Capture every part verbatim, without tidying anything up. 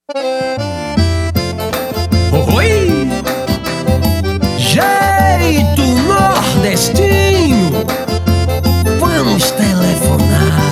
Oi! Jeito nordestino, vamos telefonar.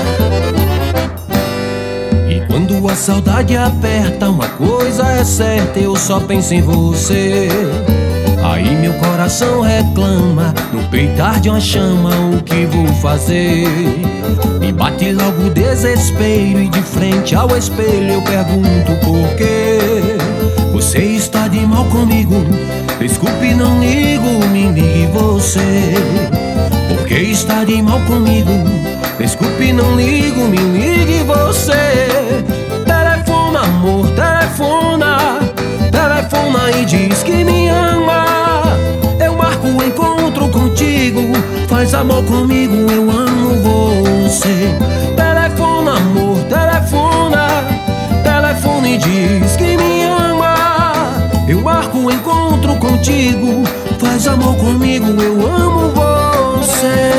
E quando a saudade aperta, uma coisa é certa, eu só penso em você. Aí meu coração reclama, no peitar de uma chama, o que vou fazer? Me bate logo o desespero e de frente ao espelho eu pergunto por quê? Você está de mal comigo, desculpe, não ligo, me ligue você. Por que está de mal comigo? Desculpe, não ligo, me ligue você. Telefona, amor, telefona, telefona e diz que me ama. Eu marco o encontro contigo, faz amor comigo, eu amo você. Telefona, amor, telefona, telefona e diz que me ama. Eu marco o encontro contigo, faz amor comigo, eu amo você.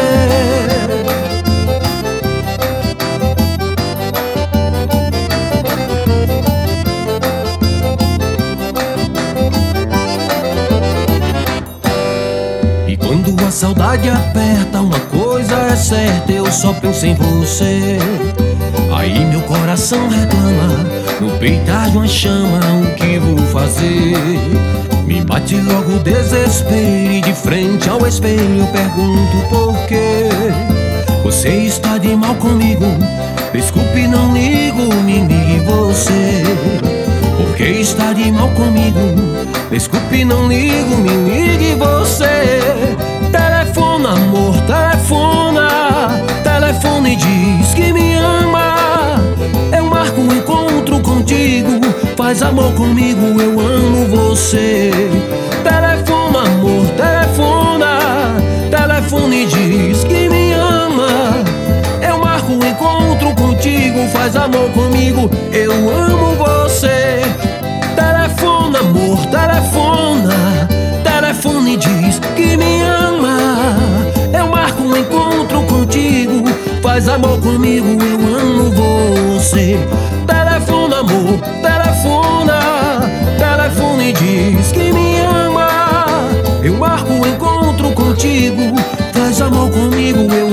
Quando a saudade aperta, uma coisa é certa, eu só penso em você. Aí meu coração reclama, no peitar de uma chama, o que vou fazer? Me bate logo o desespero e de frente ao espelho eu pergunto por quê? Você está de mal comigo, desculpe, não ligo, me ligue você. Por que está de mal comigo? Desculpe, não ligo, me ligue você. Telefona, amor, telefona, telefona e diz que me ama. Eu marco um encontro contigo, faz amor comigo, eu amo você. Telefona, amor, telefona, telefona e diz que me ama. Eu marco um encontro contigo, faz amor comigo, eu amo você. Telefona, amor, telefona, telefona e diz que me ama. Eu marco um encontro contigo, faz amor comigo, eu amo você. Telefona, amor, telefona, telefona e diz que me ama. Eu marco um encontro contigo, faz amor comigo, eu